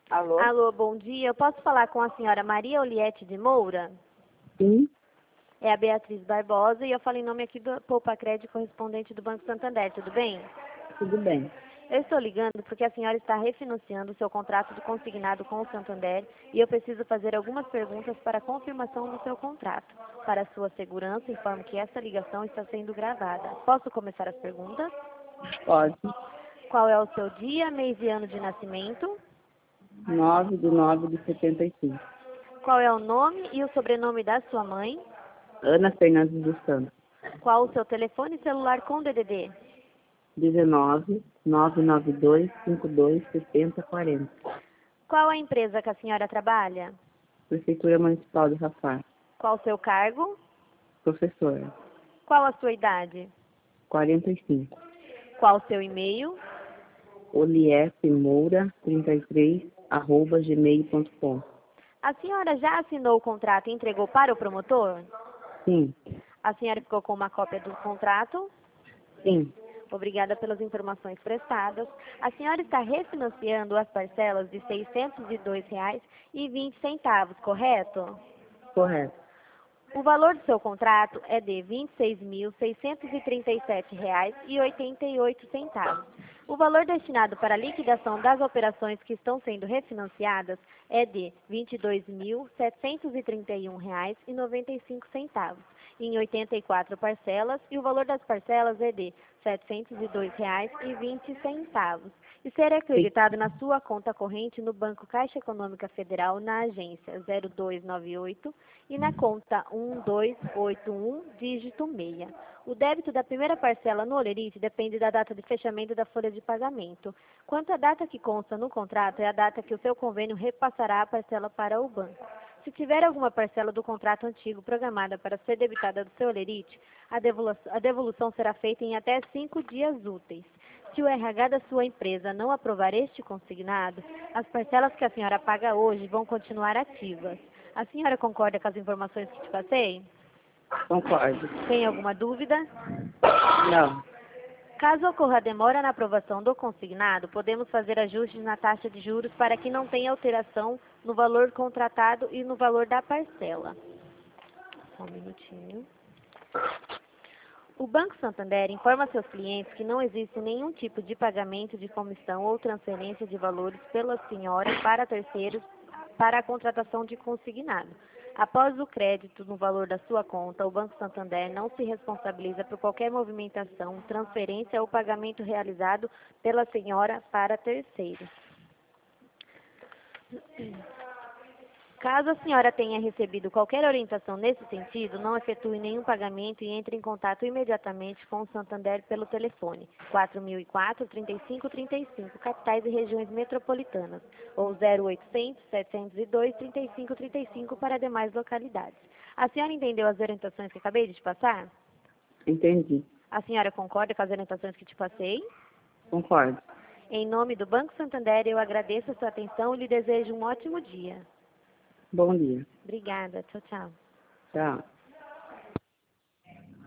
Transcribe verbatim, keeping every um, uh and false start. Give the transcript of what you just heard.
Alô? Alô, bom dia. Eu posso falar com a senhora Maria Oliette de Moura? Sim, É a Beatriz Barbosa e eu falo em nome aqui do Poupa Crédito, correspondente do Banco Santander, tudo bem? tudo bem. Eu estou ligando porque a senhora está refinanciando o seu contrato de consignado com o Santander e eu preciso fazer algumas perguntas para a confirmação do seu contrato. Para sua segurança, informo que essa ligação está sendo gravada. Posso começar as perguntas? Pode. Qual é o seu dia, mês e ano de nascimento? nove de nove de setenta e cinco. Qual é o nome e o sobrenome da sua mãe? Ana Fernandes dos Santos. Qual o seu telefone celular com D D D? dezenove, nove nove dois, cinco dois, setenta, quarenta. Qual a empresa que a senhora trabalha? Prefeitura Municipal de Rafar. Qual o seu cargo? Professora. Qual a sua idade? quarenta e cinco. Qual o seu e-mail? oliefmoura trinta e três, arroba gmail ponto com. A senhora já assinou o contrato e entregou para o promotor? Sim, A senhora ficou com uma cópia do contrato? sim, Obrigada pelas informações prestadas. A senhora está refinanciando as parcelas de seiscentos e dois reais e vinte centavos, correto? correto. O valor do seu contrato é de vinte e seis mil, seiscentos e trinta e sete reais e oitenta e oito centavos. O valor destinado para a liquidação das operações que estão sendo refinanciadas é de vinte e dois mil, setecentos e trinta e um reais e noventa e cinco centavos, em oitenta e quatro parcelas, e o valor das parcelas é de setecentos e dois reais e vinte centavos. E será creditado na sua conta corrente no Banco Caixa Econômica Federal, na agência zero dois nove oito e na conta um dois oito um, dígito seis. O débito da primeira parcela no Olerite depende da data de fechamento da folha de pagamento. Quanto à data que consta no contrato, é a data que o seu convênio repassará a parcela para o banco. Se tiver alguma parcela do contrato antigo programada para ser debitada do seu Olerite, a devolução, a devolução será feita em até cinco dias úteis. Se o R H da sua empresa não aprovar este consignado, as parcelas que a senhora paga hoje vão continuar ativas. A senhora concorda com as informações que te passei? Concordo. Tem alguma dúvida? Não, Caso ocorra demora na aprovação do consignado, podemos fazer ajustes na taxa de juros para que não tenha alteração no valor contratado e no valor da parcela. Só um minutinho. O Banco Santander informa a seus clientes que não existe nenhum tipo de pagamento de comissão ou transferência de valores pela senhora para terceiros para a contratação de consignado. Após o crédito no valor da sua conta, o Banco Santander não se responsabiliza por qualquer movimentação, transferência ou pagamento realizado pela senhora para terceiros. Caso a senhora tenha recebido qualquer orientação nesse sentido, não efetue nenhum pagamento e entre em contato imediatamente com o Santander pelo telefone quatro mil e quatro, trinta e cinco trinta e cinco, capitais e regiões metropolitanas, ou zero oitocentos, setecentos e dois, trinta e cinco trinta e cinco para demais localidades. A senhora entendeu as orientações que acabei de te passar? entendi. A senhora concorda com as orientações que te passei? Concordo. Em nome do Banco Santander, eu agradeço a sua atenção e lhe desejo um ótimo dia. Bom dia. Obrigada. Tchau, tchau. Tchau.